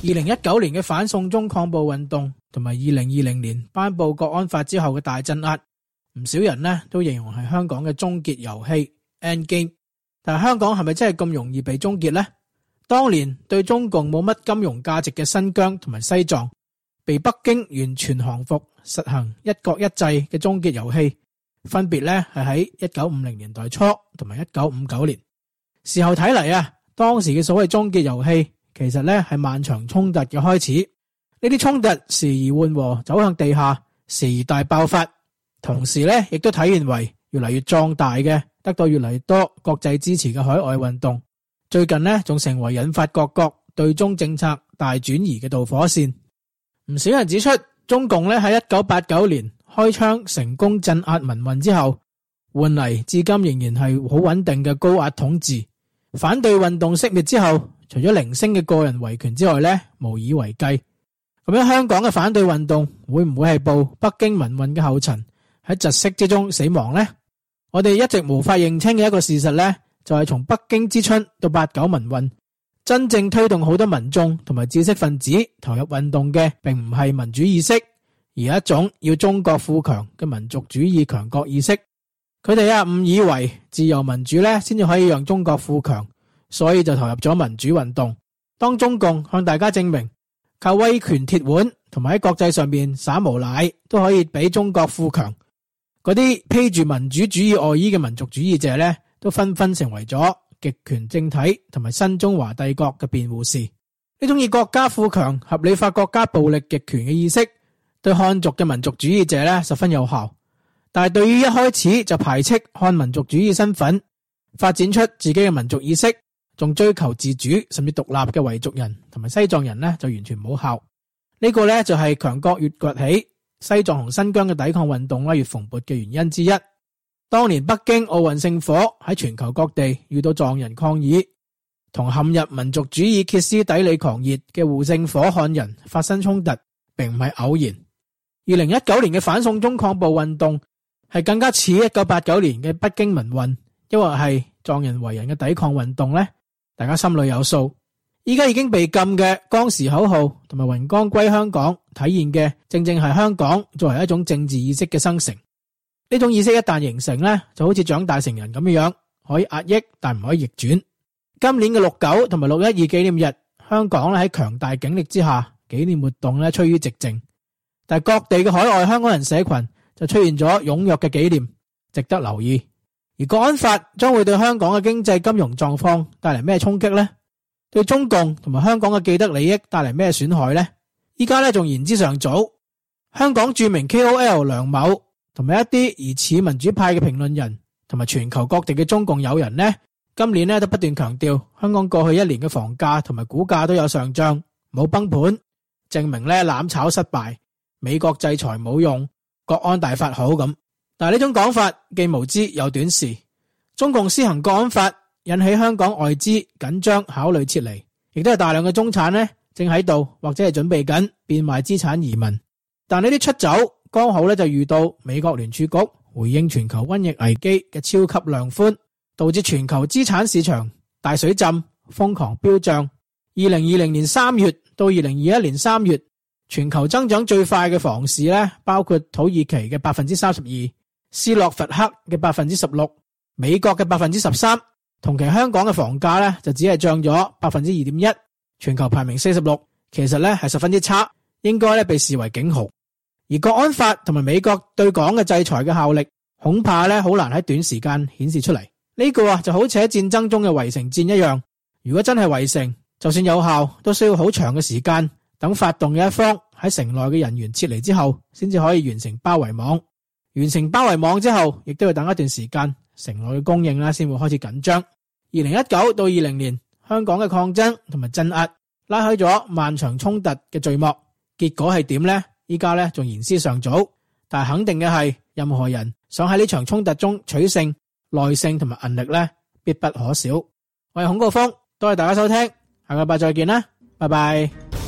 2019年嘅反送中抗暴運動同埋2020年頒布國安法之後嘅大鎮壓，唔少人呢都形容係香港嘅終結遊戲 End Game。但係香港係咪真係咁容易被終結呢？當年對中共冇乜金融價值嘅新疆同埋西藏，被北京完全降服，實行一國一制嘅終結遊戲，分別呢係喺1950年代初同埋1959年。事後睇嚟啊，當時嘅所謂終結遊戲，其實呢係漫長衝突嘅開始。呢啲衝突時而緩和，走向地下，時而大爆發，同時呢亦都體現為越嚟越壯大嘅，得到越嚟越多國際支持嘅海外運動。最近呢仲成為引發各國對中政策大轉移嘅導火線。唔少人指出，中共呢喺1989年開槍成功鎮壓民運之後，換嚟至今仍然係好穩定嘅高壓統治。反對運動熄滅之後，除咗零星嘅個人維權之外呢，無以為繼。咁樣香港嘅反對運動會唔會係步北京民運嘅後塵，喺窒息之中死亡呢？我哋一直無法認清嘅一個事實呢，就係從北京之春到89民運，真正推動好多民眾同埋知識分子投入運動嘅，並唔係民主意識，而係一種要中國富強嘅民族主義強國意識。佢哋誤以為自由民主呢先至可以讓中國富強，所以就投入咗民主運動。當中共向大家證明靠威權鐵腕同埋喺國際上面耍無賴都可以俾中國富強，嗰啲披住民主主義外衣嘅民族主義者呢，都紛紛成為咗極權政體同埋新中華帝國嘅辯護士。呢種以國家富強合理化國家暴力極權嘅意識，對漢族嘅民族主義者呢十分有效。但係對於一開始就排斥漢民族主義身份，發展出自己嘅民族意識，仲追求自主甚至獨立嘅維族人同埋西藏人呢，就完全冇效。呢個呢，就係強國越崛起，西藏同新疆嘅抵抗運動越蓬勃嘅原因之一。當年北京奧運聖火喺全球各地遇到藏人抗議，同陷入民族主義歇斯底里狂熱嘅護聖火漢人發生衝突，並唔係偶然。2019年嘅反送中抗暴運動係更加似1989年嘅北京民運，因為係藏人為人嘅抵抗運動呢，大家心裏有數。依家已經被禁嘅光時口號同埋榮光歸香港，體現嘅正正係香港作為一種政治意識嘅生成。呢種意識一旦形成呢，就好似長大成人咁樣，可以壓抑但唔可以逆轉。今年嘅6·9同埋6·12紀念日，香港喺強大警力之下，紀念活動趨於寂靜，但係各地嘅海外香港人社群就出現咗踴躍嘅紀念，值得留意。而國安法將會對香港嘅經濟金融狀況帶嚟咩衝擊呢？對中共同埋香港嘅既得利益帶嚟咩損害呢？依家仲言之尚早。香港著名 KOL 梁某同埋一啲疑似民主派嘅評論人同埋全球各地嘅中共友人呢，今年都不斷強調香港過去一年嘅房價同埋股價都有上漲，冇崩盤，證明攬炒失敗，美國制裁冇用，國安大法好咁。但係呢種講法既無知又短視。中共施行國安法引起香港外資緊張考慮撤離，亦都係大量嘅中產正喺度或者係準備緊變賣資產移民。但呢啲出走剛好就遇到美國聯儲局回應全球瘟疫危機嘅超級量寬，導致全球資產市場大水浸，瘋狂飆漲。2020年3月到2021年3月，全球增長最快嘅房市包括土耳其嘅 32%、斯洛伐克嘅 16%、美國嘅 13%， 同期香港嘅房價就只係漲咗 2.1%， 全球排名46，其實係十分之差，應該被視為警號。而國安法同埋美國對港嘅制裁嘅效力，恐怕好難喺短時間顯示出嚟。呢個就好似喺戰爭中嘅圍城戰一樣，如果真係圍城，就算有效，都需要好長嘅時間，等發動嘅一方喺城內嘅人員撤離之後，先至可以完成包圍網。完成包圍網之後，亦都要等一段時間，城內嘅供應先會開始緊張。2019到20年，香港嘅抗爭同埋鎮壓拉開咗漫長衝突嘅序幕，結果係點呢？依家仲言之尚早，但係肯定嘅係，任何人想喺呢場衝突中取勝，耐性同埋韌力必不可少。我係孔誥烽，多謝大家收聽，下個禮拜再見啦，拜拜。